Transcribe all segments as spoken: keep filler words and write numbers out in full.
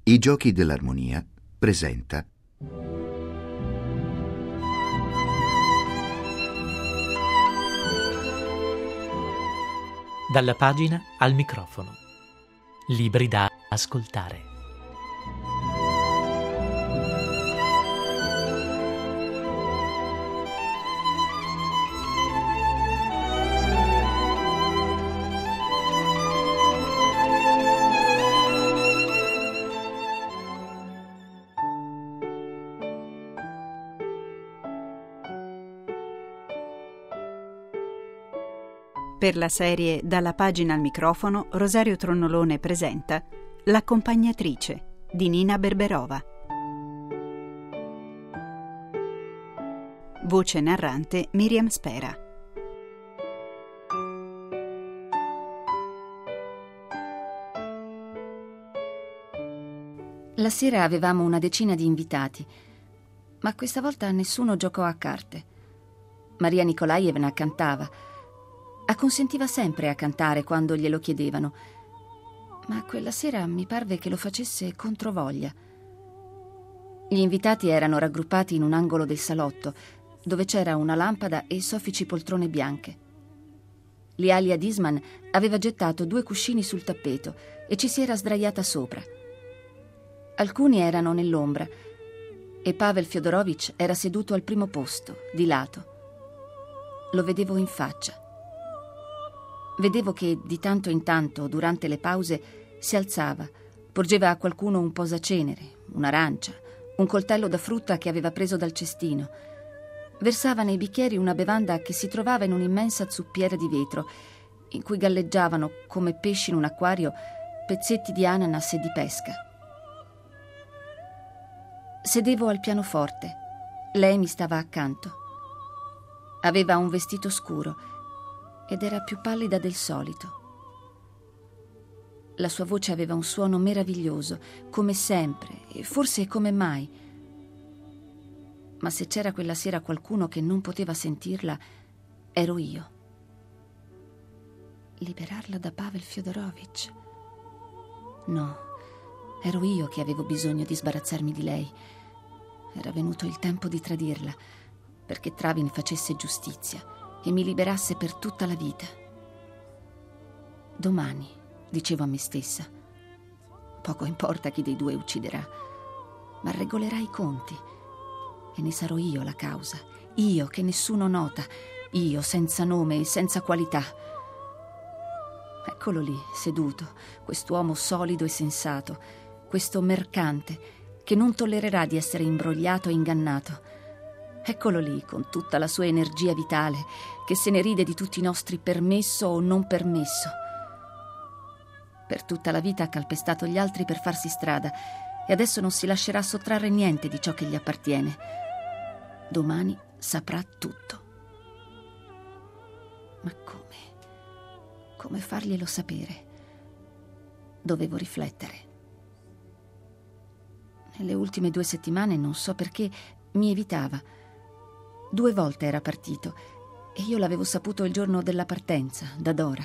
I Giochi dell'Armonia presenta Dalla pagina al microfono. Libri da ascoltare. Per la serie Dalla pagina al microfono, Rosario Tronnolone presenta L'accompagnatrice di Nina Berberova. Voce narrante Miriam Spera. La sera avevamo una decina di invitati, ma questa volta nessuno giocò a carte. Maria Nikolaevna cantava. Acconsentiva sempre a cantare quando glielo chiedevano, ma quella sera mi parve che lo facesse controvoglia. Gli invitati erano raggruppati in un angolo del salotto, dove c'era una lampada e soffici poltrone bianche. Lialia Disman aveva gettato due cuscini sul tappeto e ci si era sdraiata sopra. Alcuni erano nell'ombra e Pavel Fyodorovich era seduto al primo posto, di lato. Lo vedevo in faccia. Vedevo che di tanto in tanto, durante le pause, si alzava, porgeva a qualcuno un posacenere, un'arancia, un coltello da frutta che aveva preso dal cestino. Versava nei bicchieri una bevanda che si trovava in un'immensa zuppiera di vetro, in cui galleggiavano, come pesci in un acquario, pezzetti di ananas e di pesca. Sedevo al pianoforte. Lei mi stava accanto. Aveva un vestito scuro ed era più pallida del solito. La sua voce aveva un suono meraviglioso, come sempre e forse come mai. Ma se c'era quella sera qualcuno che non poteva sentirla, ero io. Liberarla da Pavel Fyodorovich? No, ero io che avevo bisogno di sbarazzarmi di lei. Era venuto il tempo di tradirla, perché Travin facesse giustizia e mi liberasse per tutta la vita. Domani, dicevo a me stessa, poco importa chi dei due ucciderà, ma regolerà i conti e ne sarò io la causa, io che nessuno nota, io senza nome e senza qualità. Eccolo lì, seduto, quest'uomo solido e sensato, questo mercante che non tollererà di essere imbrogliato e ingannato. Eccolo lì, con tutta la sua energia vitale, che se ne ride di tutti i nostri permesso o non permesso. Per tutta la vita ha calpestato gli altri per farsi strada e adesso non si lascerà sottrarre niente di ciò che gli appartiene. Domani saprà tutto. Ma come? Come farglielo sapere? Dovevo riflettere. Nelle ultime due settimane, non so perché, mi evitava. Due volte era partito e io l'avevo saputo il giorno della partenza, da Dora.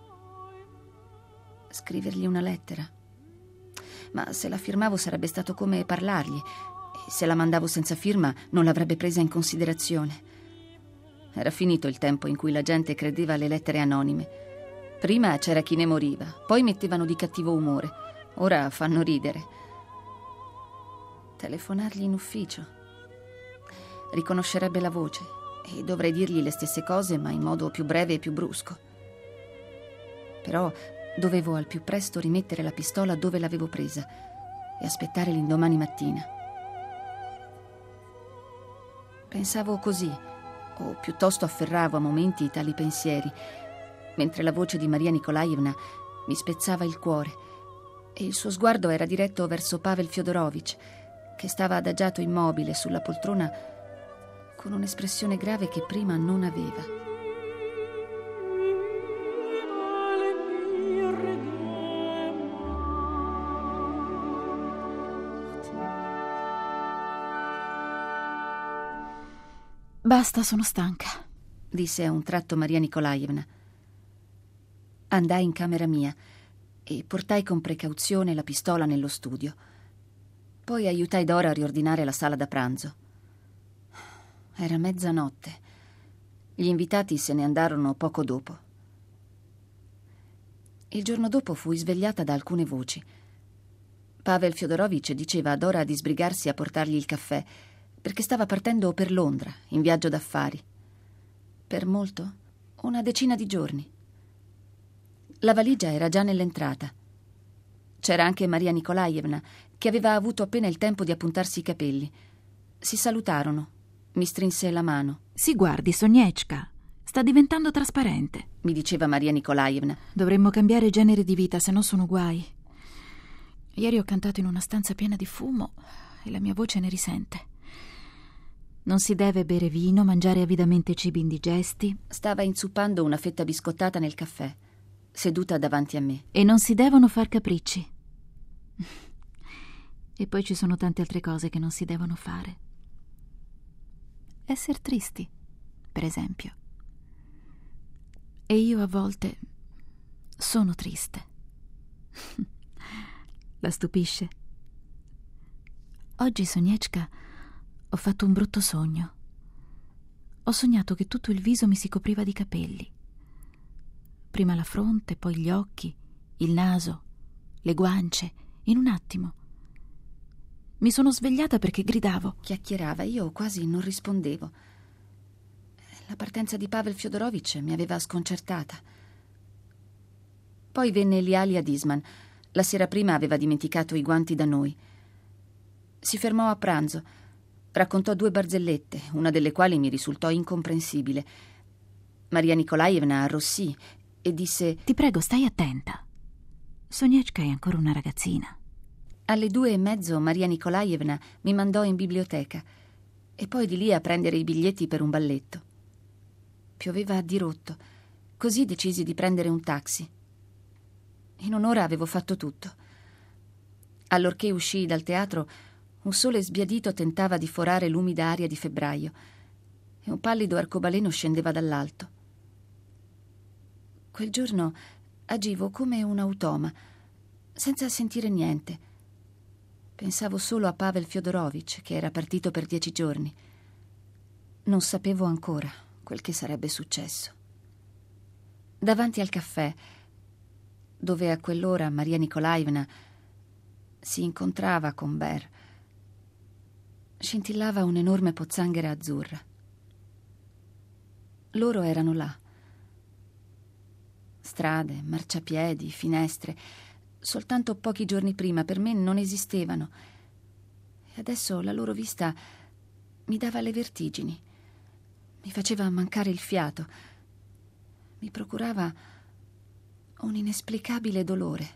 Scrivergli una lettera? Ma se la firmavo sarebbe stato come parlargli, e se la mandavo senza firma non l'avrebbe presa in considerazione. Era finito il tempo in cui la gente credeva alle lettere anonime. Prima c'era chi ne moriva, poi mettevano di cattivo umore, ora fanno ridere. Telefonargli in ufficio? Riconoscerebbe la voce e dovrei dirgli le stesse cose, ma in modo più breve e più brusco. Però dovevo al più presto rimettere la pistola dove l'avevo presa e aspettare l'indomani mattina. Pensavo così, o piuttosto afferravo a momenti tali pensieri, mentre la voce di Maria Nikolaevna mi spezzava il cuore e il suo sguardo era diretto verso Pavel Fyodorovich, che stava adagiato immobile sulla poltrona con un'espressione grave che prima non aveva. Basta, sono stanca, disse a un tratto Maria Nikolaevna. Andai in camera mia e portai con precauzione la pistola nello studio. Poi aiutai Dora a riordinare la sala da pranzo. Era mezzanotte. Gli invitati se ne andarono poco dopo. Il giorno dopo fui svegliata da alcune voci. Pavel Fyodorovich diceva a Dora di sbrigarsi a portargli il caffè, perché stava partendo per Londra, in viaggio d'affari. Per molto? Una decina di giorni. La valigia era già nell'entrata. C'era anche Maria Nikolaevna, che aveva avuto appena il tempo di appuntarsi i capelli. Si salutarono. Mi strinse la mano. Si guardi, Soniechka. Sta diventando trasparente, mi diceva Maria Nikolaevna. Dovremmo cambiare genere di vita, se no sono guai. Ieri ho cantato in una stanza piena di fumo e la mia voce ne risente. Non si deve bere vino, mangiare avidamente cibi indigesti. Stava inzuppando una fetta biscottata nel caffè, seduta davanti a me. E non si devono far capricci. E poi ci sono tante altre cose che non si devono fare. Esser tristi, per esempio. E io a volte sono triste. La stupisce? Oggi, Soniechka, ho fatto un brutto sogno. Ho sognato che tutto il viso mi si copriva di capelli. Prima la fronte, poi gli occhi, il naso, le guance, in un attimo. Mi sono svegliata perché gridavo. Chiacchierava, io quasi non rispondevo. La partenza di Pavel Fyodorovich mi aveva sconcertata. Poi venne Lialia Disman. La sera prima aveva dimenticato i guanti da noi. Si fermò a pranzo. Raccontò due barzellette, una delle quali mi risultò incomprensibile. Maria Nikolaevna arrossì e disse: Ti prego, stai attenta. Soniechka è ancora una ragazzina. Alle due e mezzo Maria Nikolaevna mi mandò in biblioteca e poi di lì a prendere i biglietti per un balletto. Pioveva a dirotto, così decisi di prendere un taxi. In un'ora avevo fatto tutto. Allorché uscii dal teatro, un sole sbiadito tentava di forare l'umida aria di febbraio e un pallido arcobaleno scendeva dall'alto. Quel giorno agivo come un automa, senza sentire niente. Pensavo solo a Pavel Fyodorovich, che era partito per dieci giorni. Non sapevo ancora quel che sarebbe successo. Davanti al caffè, dove a quell'ora Maria Nikolaevna si incontrava con Ber, scintillava un'enorme pozzanghera azzurra. Loro erano là. Strade, marciapiedi, finestre, soltanto pochi giorni prima per me non esistevano. E adesso la loro vista mi dava le vertigini, mi faceva mancare il fiato, mi procurava un inesplicabile dolore.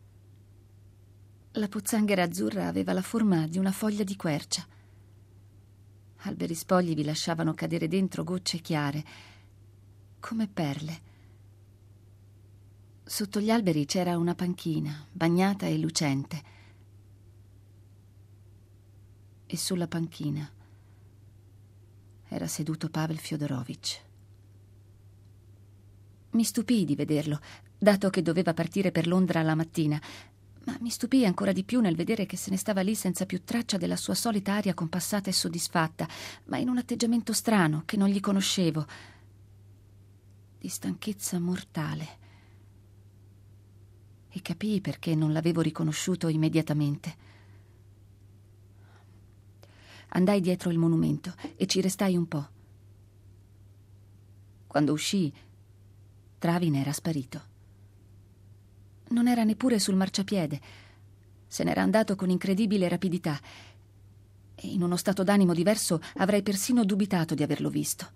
La pozzanghera azzurra aveva la forma di una foglia di quercia. Alberi spogli vi lasciavano cadere dentro gocce chiare, come perle. Sotto gli alberi c'era una panchina, bagnata e lucente. E sulla panchina era seduto Pavel Fyodorovich. Mi stupii di vederlo, dato che doveva partire per Londra la mattina, ma mi stupii ancora di più nel vedere che se ne stava lì senza più traccia della sua solita aria compassata e soddisfatta, ma in un atteggiamento strano che non gli conoscevo, di stanchezza mortale. E capii perché non l'avevo riconosciuto immediatamente. Andai dietro il monumento e ci restai un po'. Quando uscii, Travin era sparito. Non era neppure sul marciapiede. Se n'era andato con incredibile rapidità e in uno stato d'animo diverso avrei persino dubitato di averlo visto.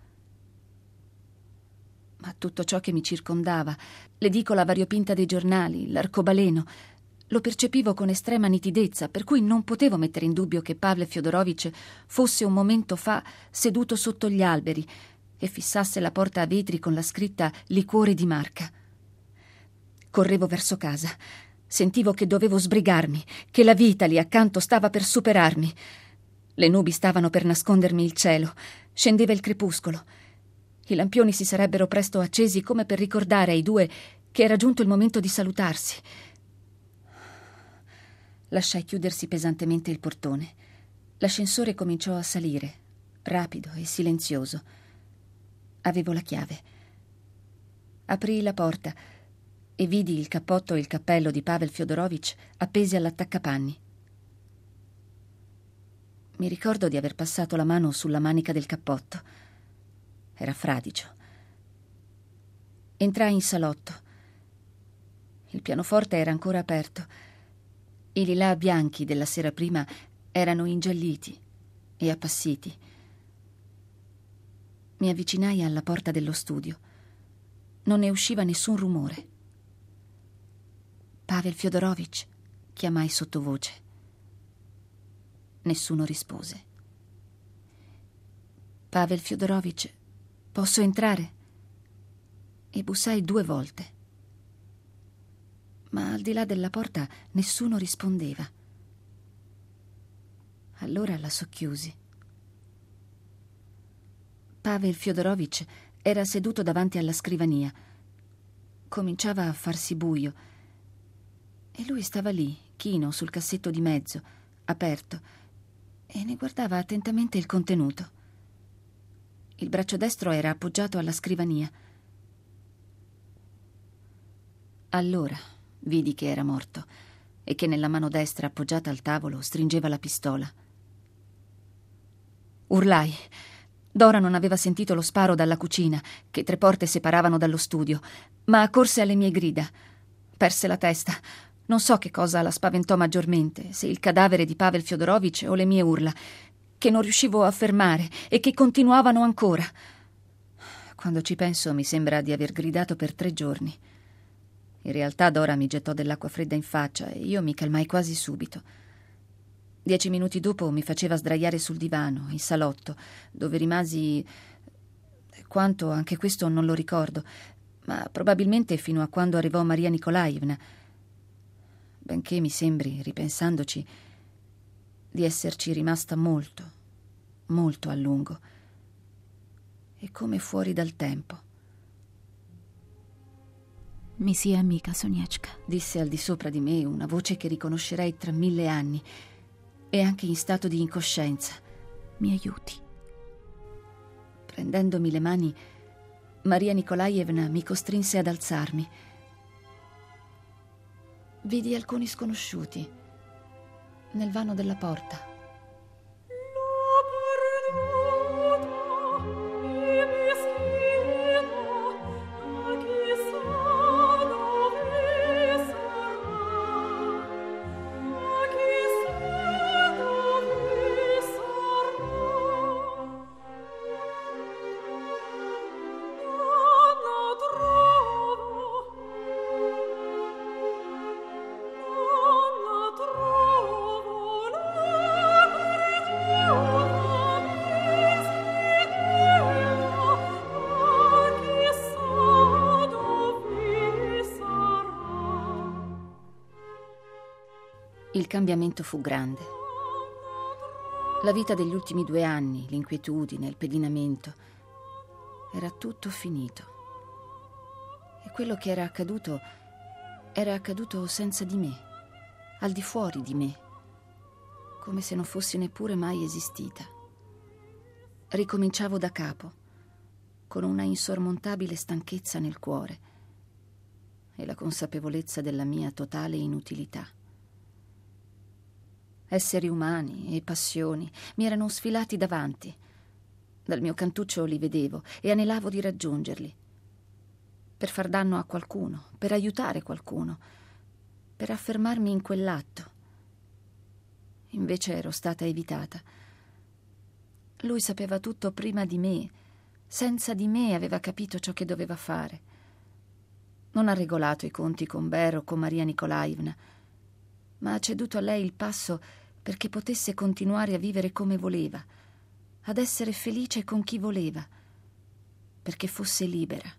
Ma tutto ciò che mi circondava, l'edicola variopinta dei giornali, l'arcobaleno, lo percepivo con estrema nitidezza, per cui non potevo mettere in dubbio che Pavel Fyodorovich fosse un momento fa seduto sotto gli alberi e fissasse la porta a vetri con la scritta Liquore di Marca. Correvo verso casa. Sentivo che dovevo sbrigarmi, che la vita lì accanto stava per superarmi. Le nubi stavano per nascondermi il cielo. Scendeva il crepuscolo. I lampioni si sarebbero presto accesi come per ricordare ai due che era giunto il momento di salutarsi. Lasciai chiudersi pesantemente il portone. L'ascensore cominciò a salire, rapido e silenzioso. Avevo la chiave. Aprii la porta e vidi il cappotto e il cappello di Pavel Fyodorovich appesi all'attaccapanni. Mi ricordo di aver passato la mano sulla manica del cappotto. Era fradicio. Entrai in salotto. Il pianoforte era ancora aperto. I lilà bianchi della sera prima erano ingialliti e appassiti. Mi avvicinai alla porta dello studio. Non ne usciva nessun rumore. Pavel Fyodorovich, chiamai sottovoce. Nessuno rispose. Pavel Fyodorovich, posso entrare? E bussai due volte. Ma al di là della porta nessuno rispondeva. Allora la socchiusi. Pavel Fyodorovich era seduto davanti alla scrivania. Cominciava a farsi buio e lui stava lì, chino sul cassetto di mezzo, aperto, e ne guardava attentamente il contenuto. Il braccio destro era appoggiato alla scrivania. Allora vidi che era morto e che nella mano destra appoggiata al tavolo stringeva la pistola. Urlai. Dora non aveva sentito lo sparo dalla cucina, che tre porte separavano dallo studio, ma accorse alle mie grida. Perse la testa. Non so che cosa la spaventò maggiormente, se il cadavere di Pavel Fyodorovich o le mie urla, che non riuscivo a fermare e che continuavano ancora. Quando ci penso mi sembra di aver gridato per tre giorni. In realtà Dora mi gettò dell'acqua fredda in faccia e io mi calmai quasi subito. Dieci minuti dopo mi faceva sdraiare sul divano, in salotto, dove rimasi... Quanto, anche questo non lo ricordo, ma probabilmente fino a quando arrivò Maria Nikolaevna, benché mi sembri, ripensandoci, di esserci rimasta molto, molto a lungo, e come fuori dal tempo. Mi sia amica, Sonieczka, disse al di sopra di me una voce che riconoscerei tra mille anni, e anche in stato di incoscienza. Mi aiuti. Prendendomi le mani, Maria Nikolaevna mi costrinse ad alzarmi. Vidi alcuni sconosciuti nel vano della porta. Il cambiamento fu grande. La vita degli ultimi due anni, l'inquietudine, il pedinamento, era tutto finito. E quello che era accaduto era accaduto senza di me, al di fuori di me, come se non fossi neppure mai esistita. Ricominciavo da capo, con una insormontabile stanchezza nel cuore e la consapevolezza della mia totale inutilità. Esseri umani e passioni mi erano sfilati davanti. Dal mio cantuccio li vedevo e anelavo di raggiungerli. Per far danno a qualcuno, per aiutare qualcuno, per affermarmi in quell'atto. Invece ero stata evitata. Lui sapeva tutto prima di me. Senza di me aveva capito ciò che doveva fare. Non ha regolato i conti con Ber o con Maria Nikolaevna, ma ha ceduto a lei il passo perché potesse continuare a vivere come voleva, ad essere felice con chi voleva, perché fosse libera.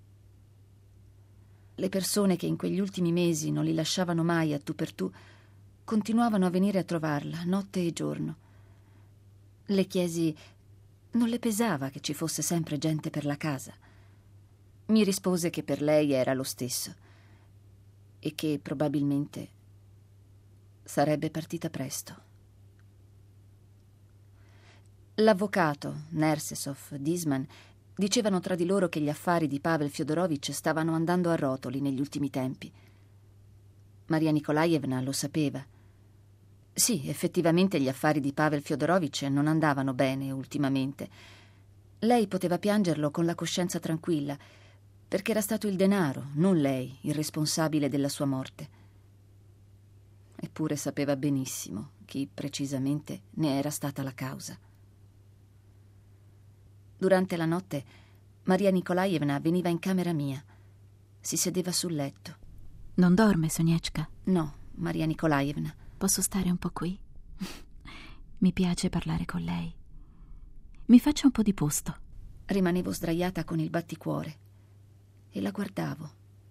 Le persone che in quegli ultimi mesi non li lasciavano mai a tu per tu continuavano a venire a trovarla notte e giorno. Le chiesi: non le pesava che ci fosse sempre gente per la casa? Mi rispose che per lei era lo stesso e che probabilmente sarebbe partita presto. L'avvocato, Nersesov, Disman dicevano tra di loro che gli affari di Pavel Fyodorovich stavano andando a rotoli negli ultimi tempi. Maria Nikolaevna lo sapeva. Sì, effettivamente gli affari di Pavel Fyodorovich non andavano bene ultimamente. Lei poteva piangerlo con la coscienza tranquilla, perché era stato il denaro, non lei, il responsabile della sua morte. Eppure sapeva benissimo chi precisamente ne era stata la causa. Durante la notte Maria Nikolaevna veniva in camera mia. Si sedeva sul letto. Non dorme, Sonieczka? No, Maria Nikolaevna. Posso stare un po' qui? Mi piace parlare con lei. Mi faccia un po' di posto. Rimanevo sdraiata con il batticuore e la guardavo.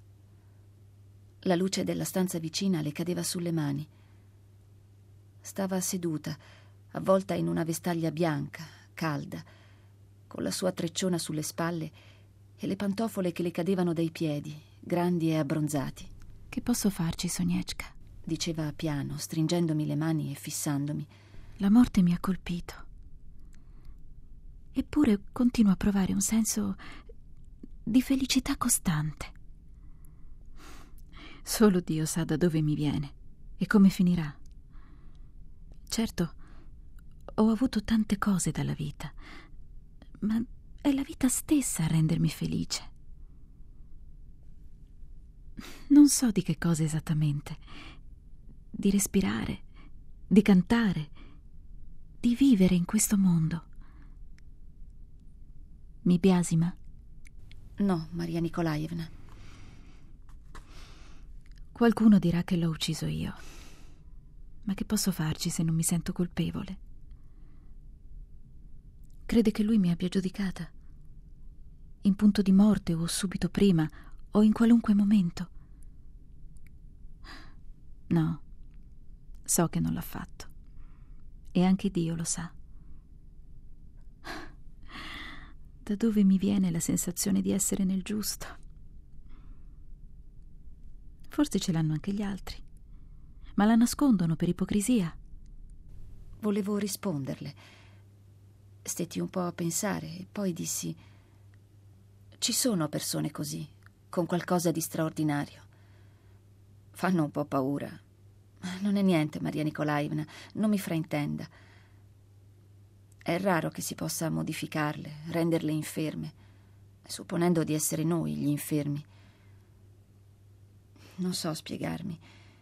La luce della stanza vicina le cadeva sulle mani. Stava seduta, avvolta in una vestaglia bianca, calda, con la sua trecciona sulle spalle e le pantofole che le cadevano dai piedi, grandi e abbronzati. Che posso farci, Sonieczka? Diceva piano, stringendomi le mani e fissandomi. La morte mi ha colpito. Eppure continuo a provare un senso di felicità costante. Solo Dio sa da dove mi viene e come finirà. Certo, ho avuto tante cose dalla vita, ma è la vita stessa a rendermi felice. Non so di che cosa esattamente. Di respirare, di cantare, di vivere in questo mondo. Mi biasima? No, Maria Nikolaevna. Qualcuno dirà che l'ho ucciso io. Ma che posso farci se non mi sento colpevole? Crede che lui mi abbia giudicata? In punto di morte o subito prima o in qualunque momento? No, so che non l'ha fatto. E anche Dio lo sa. Da dove mi viene la sensazione di essere nel giusto? Forse ce l'hanno anche gli altri, ma la nascondono per ipocrisia. Volevo risponderle. Stetti un po' a pensare e poi dissi: ci sono persone così, con qualcosa di straordinario. Fanno un po' paura. Non è niente, Maria Nikolaevna, non mi fraintenda. È raro che si possa modificarle, renderle inferme, supponendo di essere noi gli infermi. Non so spiegarmi.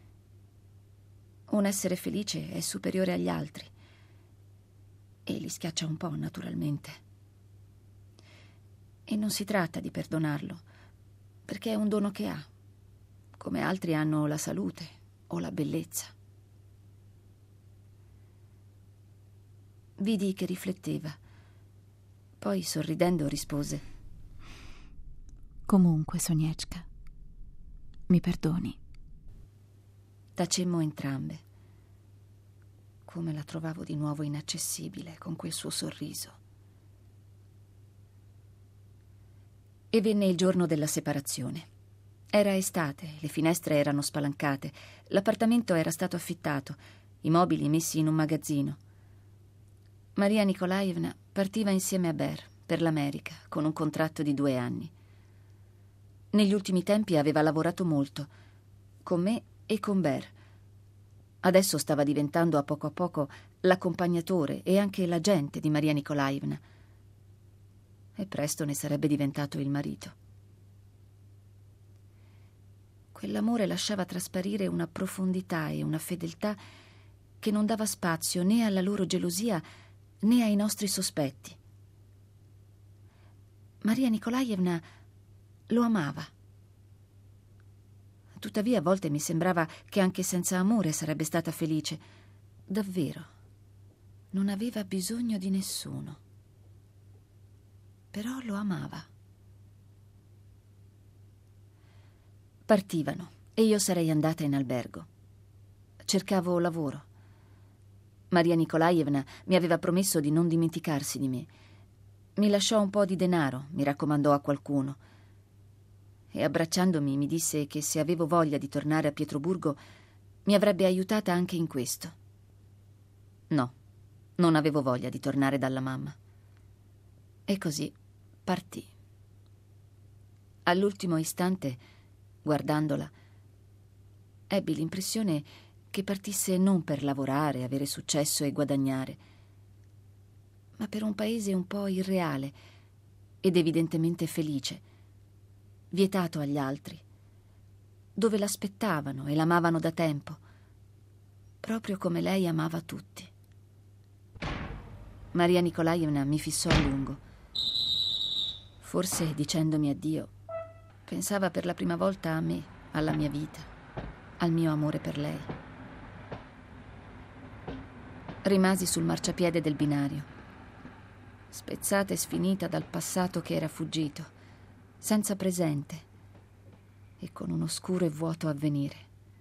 Un essere felice è superiore agli altri e li schiaccia un po', naturalmente. E non si tratta di perdonarlo, perché è un dono che ha, come altri hanno la salute o la bellezza. Vidi che rifletteva. Poi, sorridendo, rispose: Comunque, Sonieczka, mi perdoni. Tacemmo entrambe. Come la trovavo di nuovo inaccessibile con quel suo sorriso. E venne il giorno della separazione. Era estate, le finestre erano spalancate, l'appartamento era stato affittato, i mobili messi in un magazzino. Maria Nikolaevna partiva insieme a Ber per l'America con un contratto di due anni. Negli ultimi tempi aveva lavorato molto, con me e con Ber. Adesso stava diventando a poco a poco l'accompagnatore e anche l'agente di Maria Nikolaevna. E presto ne sarebbe diventato il marito. Quell'amore lasciava trasparire una profondità e una fedeltà che non dava spazio né alla loro gelosia né ai nostri sospetti. Maria Nikolaevna lo amava. Tuttavia a volte mi sembrava che anche senza amore sarebbe stata felice. Davvero. Non aveva bisogno di nessuno. Però lo amava. Partivano e io sarei andata in albergo. Cercavo lavoro. Maria Nikolaevna mi aveva promesso di non dimenticarsi di me. Mi lasciò un po' di denaro, mi raccomandò a qualcuno. E abbracciandomi mi disse che se avevo voglia di tornare a Pietroburgo mi avrebbe aiutata anche in questo. No, non avevo voglia di tornare dalla mamma. E così partì. All'ultimo istante, guardandola, ebbi l'impressione che partisse non per lavorare, avere successo e guadagnare, ma per un paese un po' irreale ed evidentemente felice, vietato agli altri, dove l'aspettavano e l'amavano da tempo, proprio come lei amava tutti. Maria Nikolaevna mi fissò a lungo. Forse, dicendomi addio, pensava per la prima volta a me, alla mia vita, al mio amore per lei. Rimasi sul marciapiede del binario, spezzata e sfinita dal passato che era fuggito, senza presente e con un oscuro e vuoto avvenire.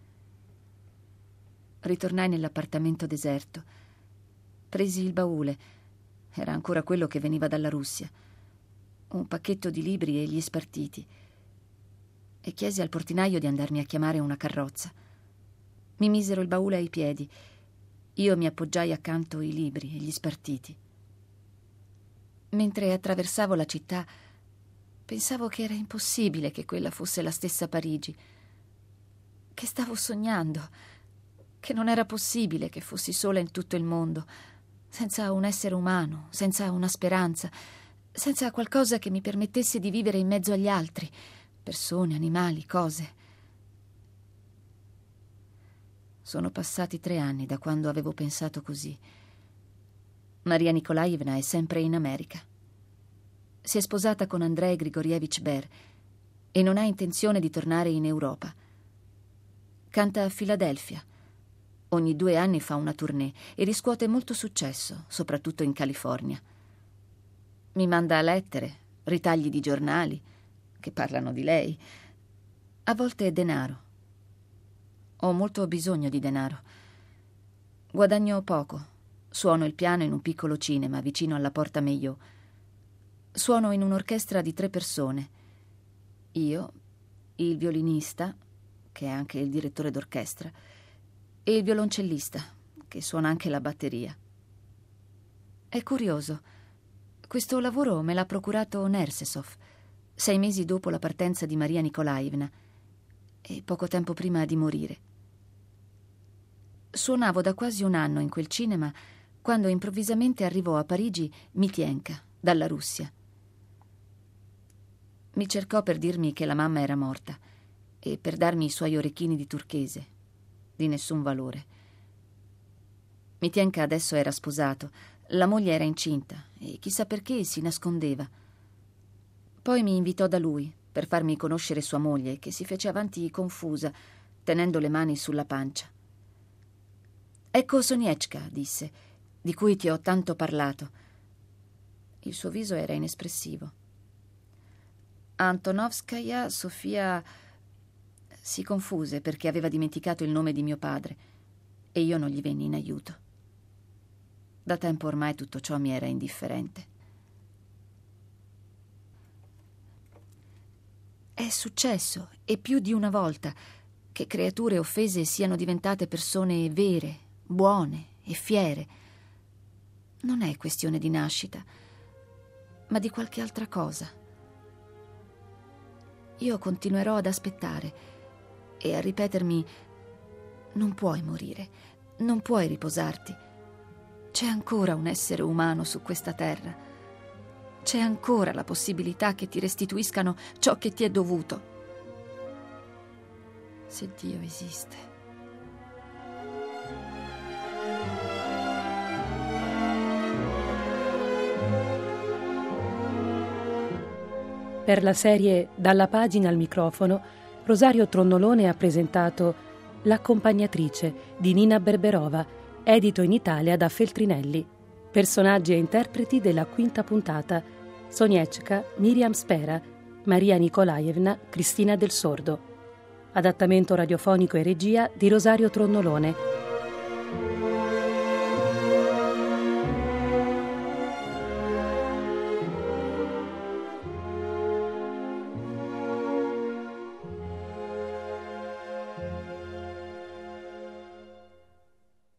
Ritornai nell'appartamento deserto, presi il baule, era ancora quello che veniva dalla Russia, un pacchetto di libri e gli spartiti, e chiesi al portinaio di andarmi a chiamare una carrozza. Mi misero il baule ai piedi. Io mi appoggiai accanto i libri e gli spartiti. Mentre attraversavo la città, pensavo che era impossibile che quella fosse la stessa Parigi, che stavo sognando, che non era possibile che fossi sola in tutto il mondo, senza un essere umano, senza una speranza, senza qualcosa che mi permettesse di vivere in mezzo agli altri, persone, animali, cose. Sono passati tre anni da quando avevo pensato così. Maria Nikolaevna è sempre in America. Si è sposata con Andrei Grigorievich Ber e non ha intenzione di tornare in Europa. Canta a Filadelfia. Ogni due anni fa una tournée e riscuote molto successo, soprattutto in California. Mi manda lettere, ritagli di giornali che parlano di lei, a volte denaro. Ho molto bisogno di denaro. Guadagno poco. Suono il piano in un piccolo cinema vicino alla Porta Maillot. Suono in un'orchestra di tre persone. Io, il violinista, che è anche il direttore d'orchestra, e il violoncellista, che suona anche la batteria. È curioso. Questo lavoro me l'ha procurato Nersesov, sei mesi dopo la partenza di Maria Nikolaevna e poco tempo prima di morire. Suonavo da quasi un anno in quel cinema quando improvvisamente arrivò a Parigi Mitienka, dalla Russia. Mi cercò per dirmi che la mamma era morta e per darmi i suoi orecchini di turchese, di nessun valore. Mitienka adesso era sposato, la moglie era incinta e chissà perché si nascondeva. Poi mi invitò da lui per farmi conoscere sua moglie, che si fece avanti confusa, tenendo le mani sulla pancia. «Ecco Sonieczka», disse, «di cui ti ho tanto parlato». Il suo viso era inespressivo. Antonovskaya Sofia si confuse perché aveva dimenticato il nome di mio padre e io non gli venni in aiuto. Da tempo ormai tutto ciò mi era indifferente. È successo, e più di una volta, che creature offese siano diventate persone vere, buone e fiere. Non è questione di nascita, ma di qualche altra cosa. Io continuerò ad aspettare e a ripetermi: non puoi morire, non puoi riposarti. C'è ancora un essere umano su questa terra. C'è ancora la possibilità che ti restituiscano ciò che ti è dovuto. Se Dio esiste. Per la serie Dalla pagina al microfono, Rosario Tronnolone ha presentato L'accompagnatrice di Nina Berberova, edito in Italia da Feltrinelli. Personaggi e interpreti della quinta puntata: Sonieczka, Miriam Spera, Maria Nikolaevna, Cristina Del Sordo. Adattamento radiofonico e regia di Rosario Tronnolone.